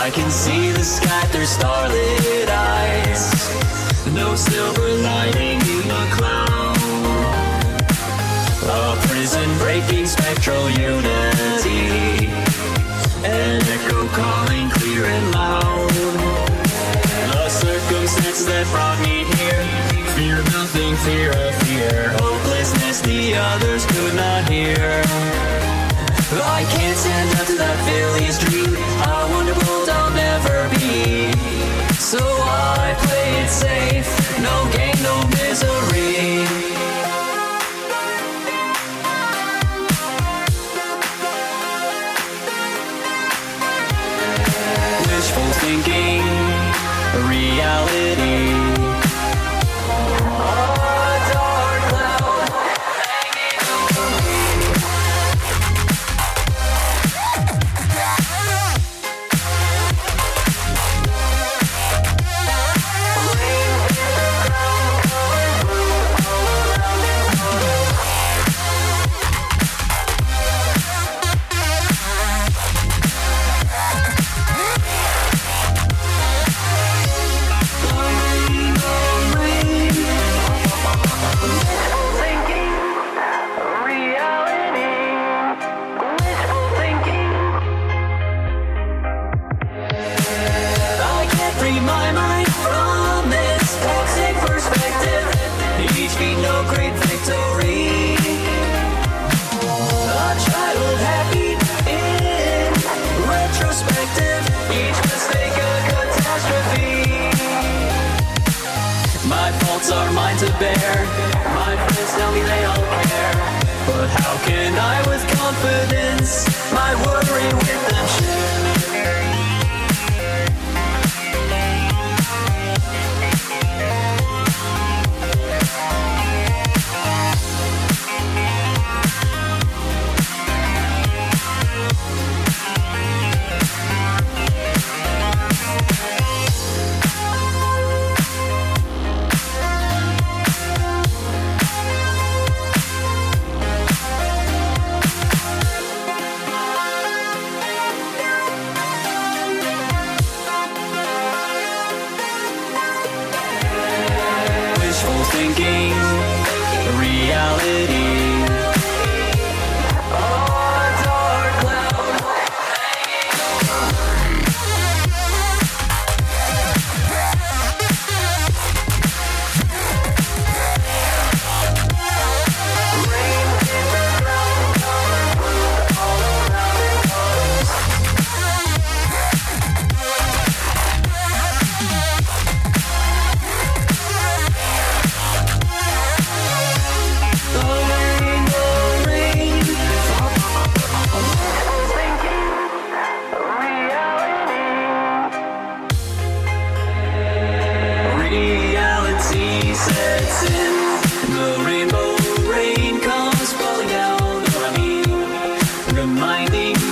I can see the sky through starlit eyes. No silver lining in the cloud. A prison breaking spectral unity. An echo calling clear and loud. The circumstances that brought me here. Fear nothing, fear a fear. Hopelessness the others could not hear. I can't stand up to that Phillies dream. How wonderful I'll never be. So I play it safe. No gain, no misery. Wishful thinking, reality. Are mine to bear. My friends tell me they all care, but how can I with confidence my worry with them share? Thinking, reality. Reality sets in. The rainbow rain comes falling down on me, reminding